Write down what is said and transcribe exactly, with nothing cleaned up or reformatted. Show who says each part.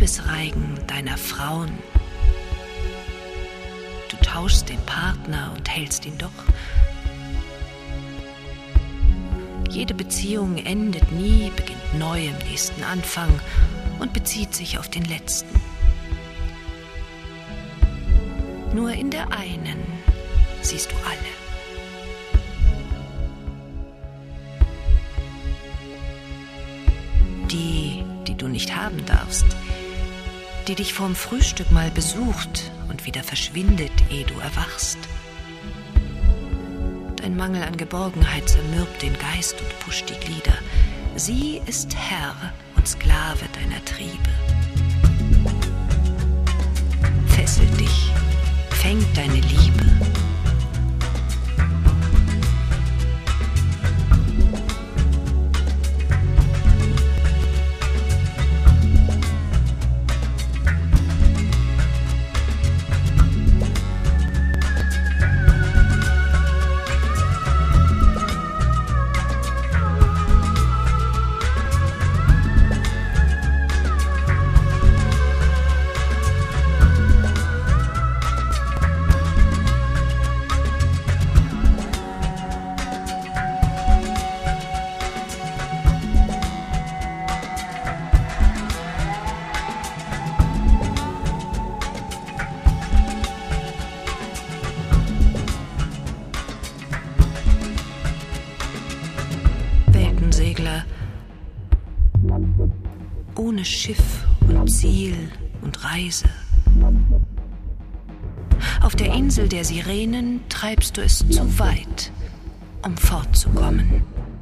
Speaker 1: Liebesreigen deiner Frauen. Du tauschst den Partner und hältst ihn doch. Jede Beziehung endet nie, beginnt neu im nächsten Anfang und bezieht sich auf den letzten. Nur in der einen siehst du alle. Die, die du nicht haben darfst, die dich vorm Frühstück mal besucht und wieder verschwindet, ehe du erwachst. Dein Mangel an Geborgenheit zermürbt den Geist und pusht die Glieder. Sie ist Herr und Sklave deiner Triebe. Fesselt dich, fängt deine Liebe. Segler, ohne Schiff und Ziel und Reise. Auf der Insel der Sirenen treibst du es zu weit, um fortzukommen.